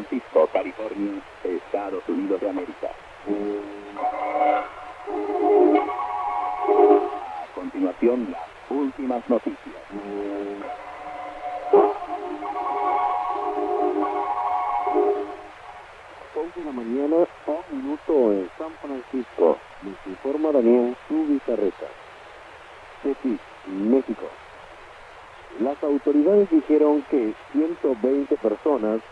Francisco, California, Estados Unidos de América. A continuación, las últimas noticias. 11 de la mañana, 1 minuto en San Francisco. Les informa Daniel Zubizarreta. Tepic, México. Las autoridades dijeron que 120 personas